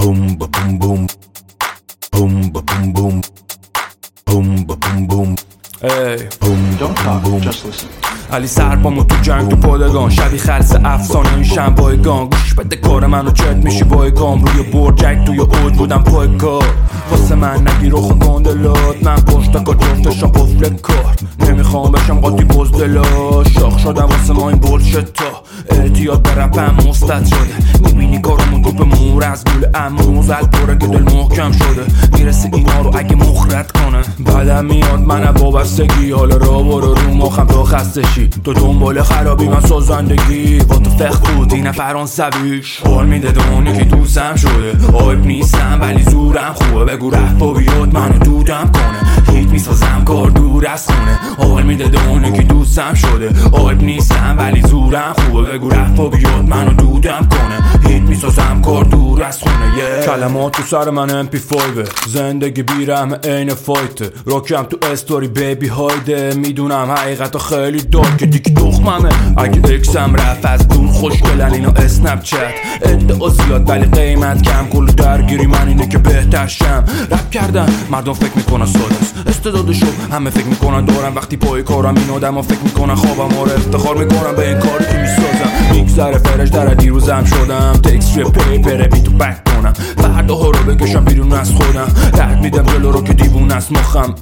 Boom ba boom boom. Boom ba boom boom. Boom ba boom boom. Hey, Don't talk, just listen. علی سرپامو تو جنگ تو پادگان شبی خلص افسانه میشم بایگان گوش بده کار منو چت میشی بایگام روی برجک توی اوج بودم پای کار واسه من نگی رخ گندلات من پشت کار جفتشم قفل کار نمیخوام بشم قاطی بزدلا شاخ شدم واسه ما این بولشت تا اعتیاد به رپم مستد شده میبینی کارمون توپ مور از گل اموز از دوره که دل محکم شده میرسه اینا رو اگه مخرط کنه بعدم میاد من وابستگی حالا را برو رو مخم تا خستشی تو دنبال خرابی من سازندگی با تو فخ بود اینه فرانسویش حال میده دونه که دوستم شده آیب نیستم ولی زورم خوبه بگو رفت و بیاد منو دودم کنه هیت میسازم کار دور از خونه حال میده دونه که دوستم شده آیب نیستم ولی زورم خوبه بگو رفت و بیاد منو دودم کنه هیت میسازم کار دور از خونه کلمات تو سر من MP5 زندگی بیرم عین فایت راکم تو استوری بیبی هایده میدونم حقیقتا خیلی دار که دیگه دخممه اگه اکسم رفت از دور خوشگلن اینا اسنپ چت ادعا زیاد ولی قیمت کم کل درگیری من اینه که بهتر شم رپ کردن مردم فکر میکنن سادست استعدادشو همه فکر میکنن دارم وقتی پای کارم این آدم فکر میکنن خوابم آره افتخار میکنم به این کاری که میسازم میگذره فرش در دیروزم شدم تکس روی پیپر بی تو بک کنم فردا ها رو بکشم بیرون از خودم رد میدم جلو رو که دیوون از مخم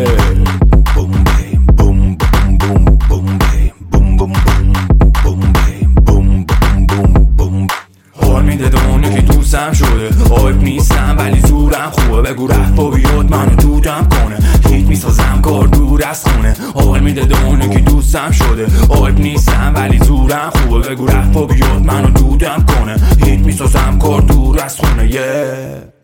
حال میده دونه که دوستم شده آیب نیستم ولی زورم خوبه بگو رفت و بیاد منو دودم کنه هیت میسازم کار دور از خونه حال میده دونه که دوستم شده آیب نیستم ولی زورم خوبه بگو رفت و بیاد منو دودم کنه هیت میسازم کار دور از خونه